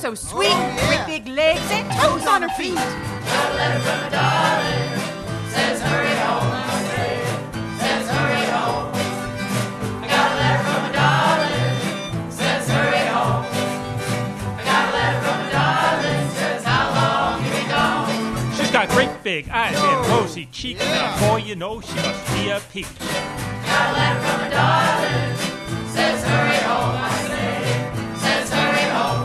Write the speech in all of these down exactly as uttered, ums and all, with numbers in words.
so sweet. Oh, yeah. With big legs and toes on her feet. Got a letter from my darling. Says hurry home, I say. Says hurry home. I got a letter from my darling. Says hurry home. I got a letter from my darling. Says how long you be gone. She's got great big eyes and rosy cheeks. Yeah. Now, boy, you know she must be a peach. Got a letter from my darling. Says hurry home, I say. Says hurry home.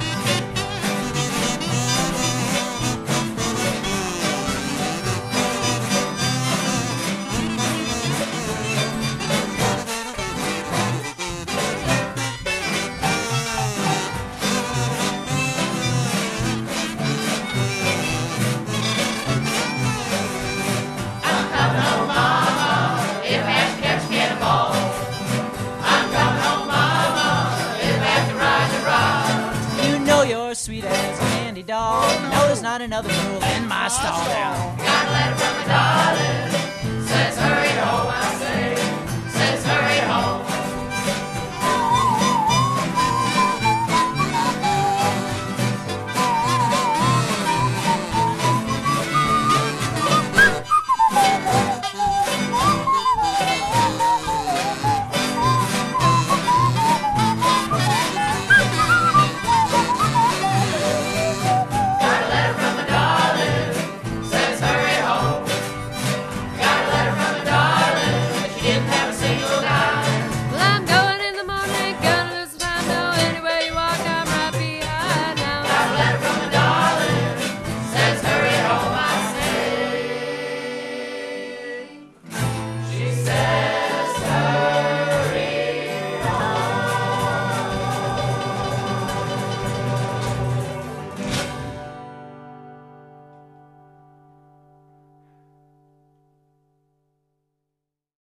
I'm coming home, mama, if I have to catch me at a ball. I'm coming home, mama, if I have to ride the ride. You know you're sweet as a candy doll. No, there's not another mule in my stall now. Got a letter from my darling. Says hurry home, I say.